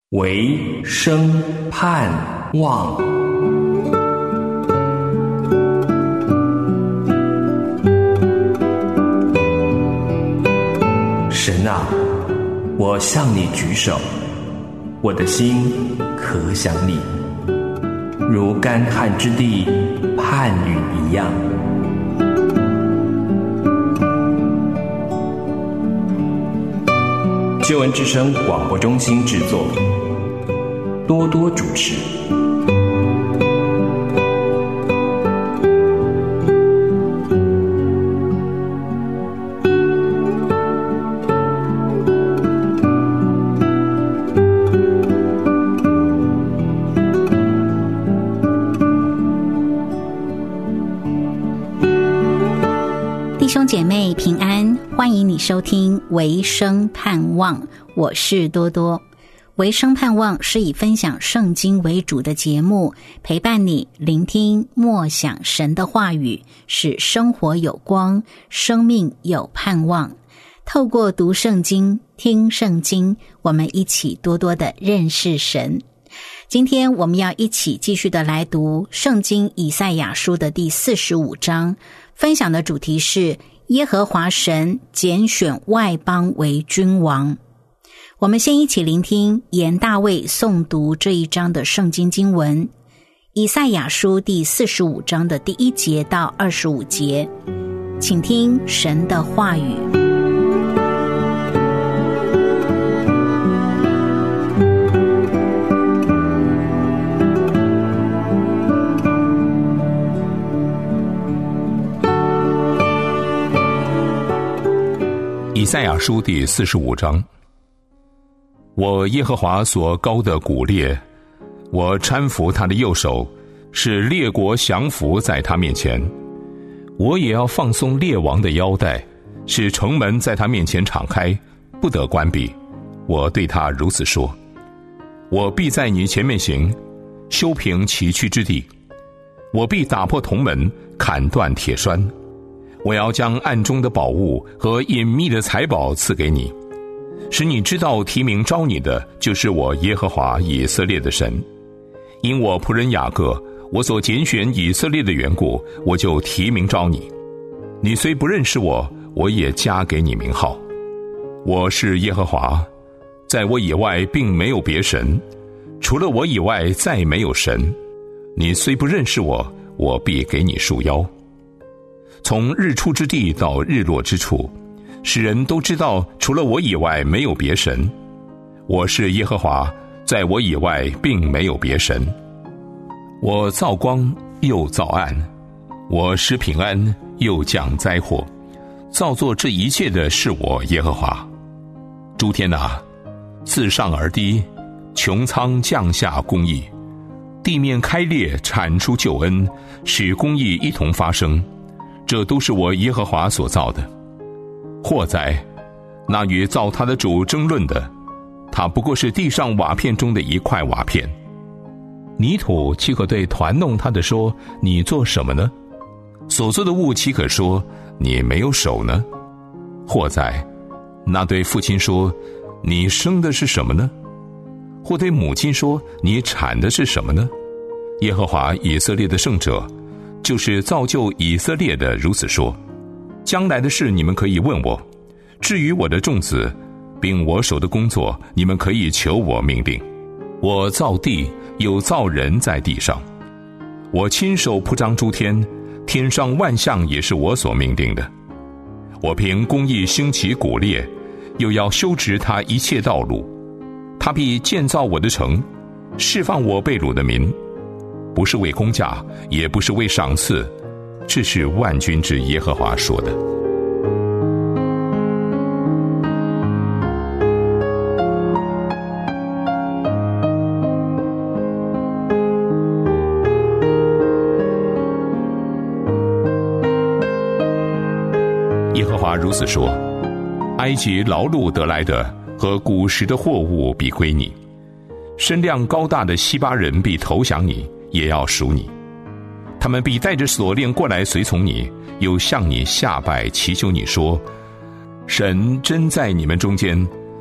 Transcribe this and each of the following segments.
唯生盼望。神啊，我向你举手，我的心可想你，如干旱之地盼雨一样。救恩之声广播中心制作，多多主持。 弟兄姐妹平安，欢迎你收听唯生盼望，我是多多。唯生盼望是以分享圣经为主的节目，陪伴你聆听默想神的话语，使生活有光，生命有盼望。透过读圣经、听圣经，我们一起多多的认识神。今天我们要一起继续的来读圣经以赛亚书的第45章，分享的主题是耶和华神拣选外邦为君王。我们先一起聆听严大卫诵读这一章的圣经经文，以赛亚书第45章的第1节到25节，请听神的话语。 以赛亚书第45章，我耶和华所高的古列，我搀扶他的右手，使列国降服在他面前。我也要放松列王的腰带，使城门在他面前敞开，不得关闭。我对他如此说：我必在你前面行，修平崎岖之地。我必打破铜门，砍断铁栓。我要将暗中的宝物和隐秘的财宝赐给你，使你知道提名召你的就是我耶和华以色列的神。因我仆人雅各，我所拣选以色列的缘故，我就提名召你。你虽不认识我，我也加给你名号。我是耶和华，在我以外并没有别神，除了我以外再没有神。你虽不认识我，我必给你束腰。从日出之地到日落之处，使人都知道除了我以外没有别神。我是耶和华，在我以外并没有别神。我造光又造暗，我施平安又降灾祸。造作这一切的是我耶和华。诸天啊，自上而低，穹苍降下公义，地面开裂产出救恩，使公义一同发生。这都是我耶和华所造的。祸哉，那与造他的主争论的，他不过是地上瓦片中的一块瓦片。泥土岂可对团弄他的说，你做什么呢？所做的物岂可说，你没有手呢？祸哉，那对父亲说，你生的是什么呢？或对母亲说，你产的是什么呢？耶和华以色列的圣者，就是造就以色列的如此说：将来的事你们可以问我，至于我的众子并我手的工作，你们可以求我命令。我造地，有造人在地上，我亲手铺张诸天，天上万象也是我所命定的。我凭公义兴起古列，又要修直他一切道路。他必建造我的城，释放我被掳的民，不是为公价，也不是为赏赐，这是万军之耶和华说的。耶和华如此说：埃及劳碌得来的和古时的货物必归你，身量高大的西巴人必投降你，也要属你。他们必带着锁链过来随从你，又向你下拜祈求你说：神真在你们中间，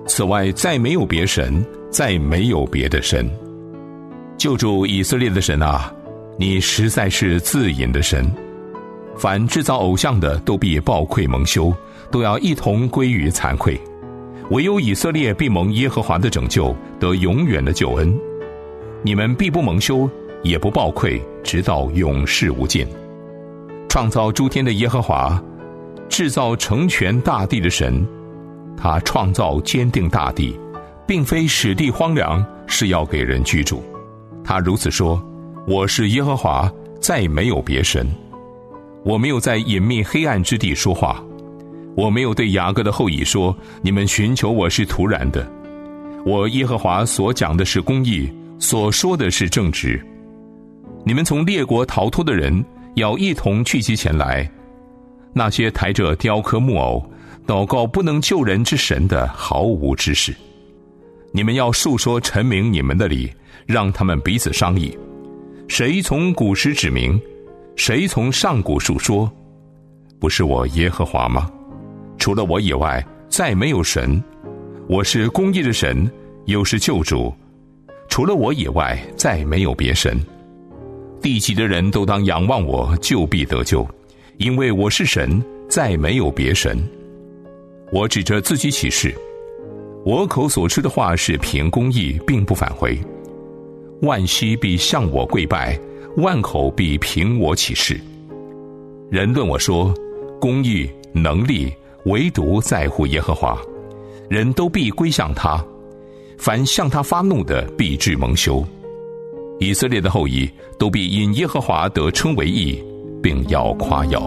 此外再没有别神，再没有别的神。救主以色列的神啊，你实在是自隐的神。凡制造偶像的都必抱愧蒙羞，都要一同归于惭愧。唯有以色列必蒙耶和华的拯救，得永远的救恩。你们必不蒙羞，也不抱愧，直到永世无尽。创造诸天的耶和华，制造成全大地的神，他创造坚定大地，并非使地荒凉，是要给人居住。他如此说：我是耶和华，再没有别神。我没有在隐秘黑暗之地说话，我没有对雅各的后裔说，你们寻求我是徒然的。我耶和华所讲的是公义，所说的是正直。你们从列国逃脱的人，要一同聚集前来。那些抬着雕刻木偶，祷告不能救人之神的，毫无知识。你们要述说陈明你们的理，让他们彼此商议。谁从古时指明？谁从上古述说？不是我耶和华吗？除了我以外，再没有神。我是公义的神，又是救主。除了我以外，再没有别神。地极的人都当仰望我，就必得救，因为我是神，再没有别神。我指着自己起誓，我口所出的话是凭公义，并不返回。万膝必向我跪拜，万口必凭我起誓。人论我说，公义能力唯独在乎耶和华，人都必归向他。凡向他发怒的，必致蒙羞。以色列的后裔都必因耶和华得称为义，并要夸耀。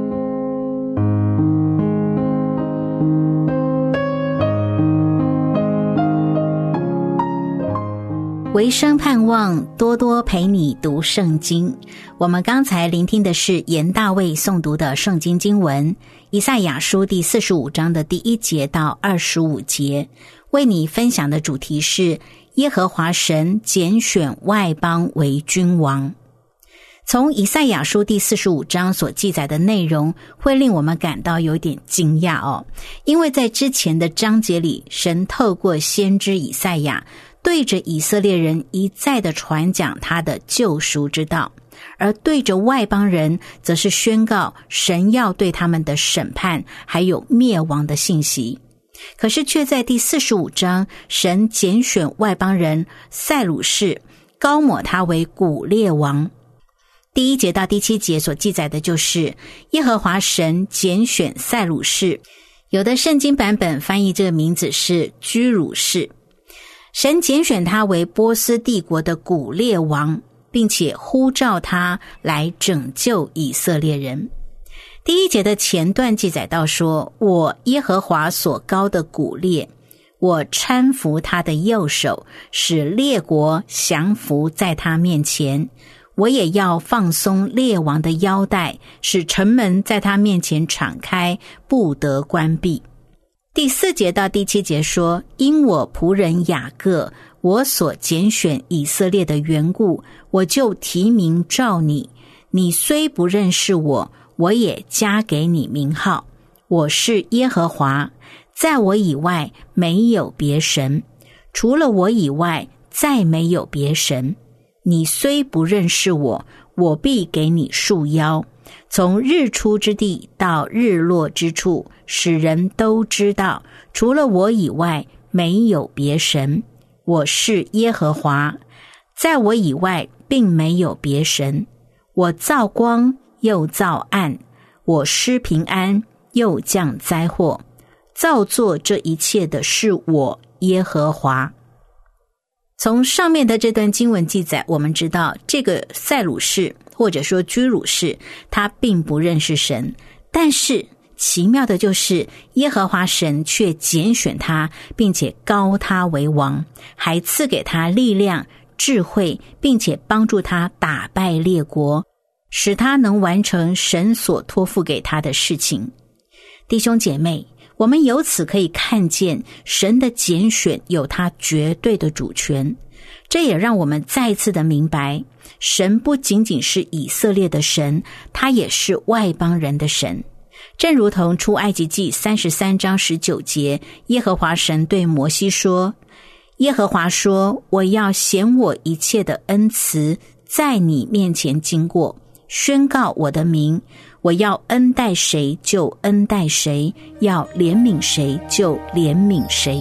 唯生盼望多多陪你读圣经。我们刚才聆听的是严大卫诵读的圣经经文，以赛亚书第45章的第1节到25节。为你分享的主题是耶和华神拣选外邦为君王。从以赛亚书第45章所记载的内容，会令我们感到有点惊讶哦，因为在之前的章节里，神透过先知以赛亚对着以色列人一再的传讲他的救赎之道，而对着外邦人则是宣告神要对他们的审判还有灭亡的信息。可是却在第45章，神拣选外邦人塞鲁士，高抹他为古列王。第1节到第7节所记载的就是耶和华神拣选塞鲁士，有的圣经版本翻译这个名字是居鲁士。神拣选他为波斯帝国的古列王，并且呼召他来拯救以色列人。第1节的前段记载到说，我耶和华所膏的古列，我搀扶他的右手，使列国降服在他面前。我也要放松列王的腰带，使城门在他面前敞开，不得关闭。第4节到第7节说，因我仆人雅各，我所拣选以色列的缘故，我就提名召你。你虽不认识我，我也加给你名号。我是耶和华，在我以外没有别神，除了我以外再没有别神。你虽不认识我，我必给你束腰，从日出之地到日落之处，使人都知道，除了我以外没有别神。我是耶和华，在我以外并没有别神。我造光又造暗，我施平安又降灾祸，造作这一切的是我耶和华。从上面的这段经文记载，我们知道这个塞鲁士或者说居鲁士，他并不认识神，但是奇妙的就是耶和华神却拣选他，并且膏他为王，还赐给他力量、智慧，并且帮助他打败列国，使他能完成神所托付给他的事情。弟兄姐妹，我们由此可以看见神的拣选有他绝对的主权，这也让我们再次的明白，神不仅仅是以色列的神，他也是外邦人的神。 正如同出埃及记33章19节，耶和华神对摩西说，耶和华说，我要显我一切的恩慈在你面前经过，宣告我的名，我要恩待谁就恩待谁，要怜悯谁就怜悯谁。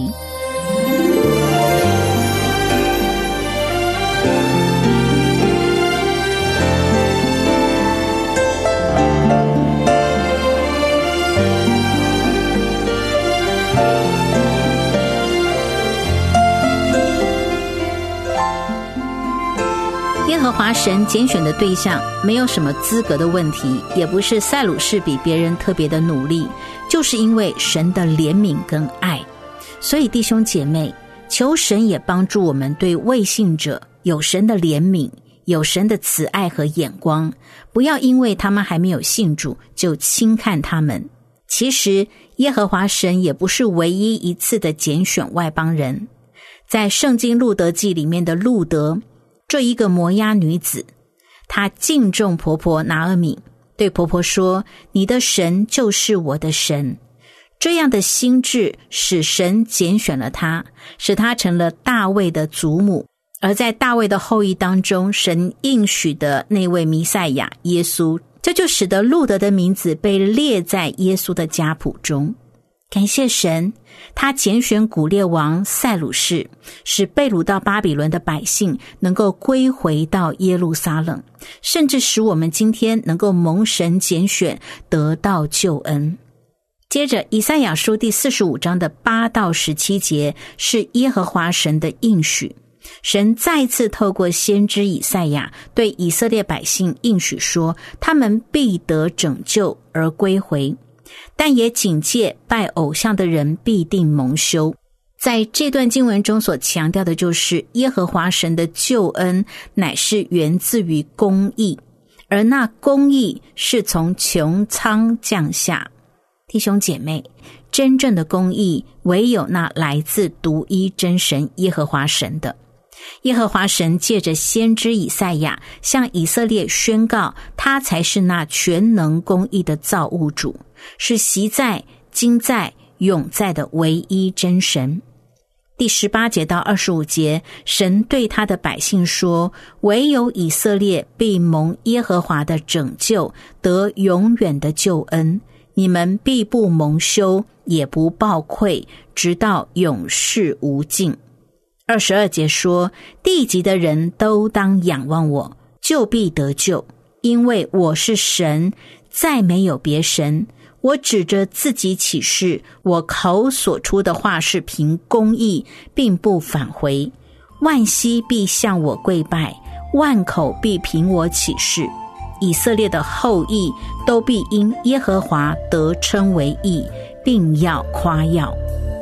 耶和华神拣选的对象没有什么资格的问题，也不是塞鲁士比别人特别的努力，就是因为神的怜悯跟爱。所以弟兄姐妹，求神也帮助我们对未信者有神的怜悯，有神的慈爱和眼光，不要因为他们还没有信主就轻看他们。其实耶和华神也不是唯一一次的拣选外邦人，在圣经路德记里面的路德这一个摩押女子，她敬重婆婆拿俄米，对婆婆说，你的神就是我的神。这样的心志使神拣选了她，使她成了大卫的祖母。而在大卫的后裔当中，神应许的那位弥赛亚耶稣，这就使得路德的名字被列在耶稣的家谱中。感谢神，他拣选古列王塞鲁士，使被掳到巴比伦的百姓能够归回到耶路撒冷，甚至使我们今天能够蒙神拣选，得到救恩。接着以赛亚书第45章的8到17节是耶和华神的应许，神再次透过先知以赛亚对以色列百姓应许说，他们必得拯救而归回，但也警戒拜偶像的人必定蒙羞。在这段经文中所强调的就是耶和华神的救恩乃是源自于公义，而那公义是从穹苍降下。弟兄姐妹，真正的公义唯有那来自独一真神耶和华神的。耶和华神借着先知以赛亚向以色列宣告，他才是那全能公义的造物主，是昔在、今在、永在的唯一真神。第18节到25节，神对他的百姓说，唯有以色列必蒙耶和华的拯救，得永远的救恩，你们必不蒙羞，也不抱愧，直到永世无尽。22节说，地极的人都当仰望我，就必得救，因为我是神，再没有别神。我指着自己起誓，我口所出的话是凭公义，并不返回。万膝必向我跪拜，万口必凭我起誓。以色列的后裔都必因耶和华得称为义，并要夸耀。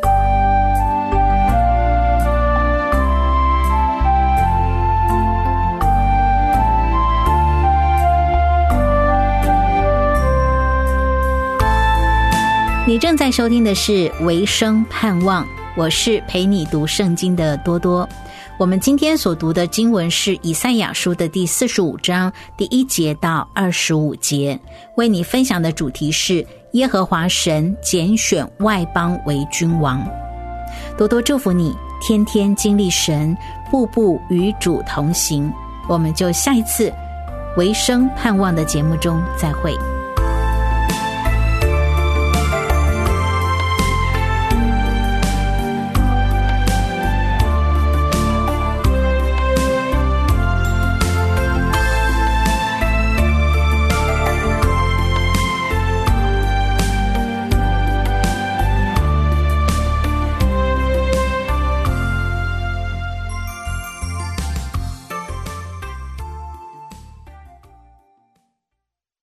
你正在收听的是维生盼望，我是陪你读圣经的多多。我们今天所读的经文是以赛亚书的第45章第1节到25节，为你分享的主题是耶和华神拣选外邦为君王。多多祝福你，天天经历神，步步与主同行。我们就下一次维生盼望的节目中再会。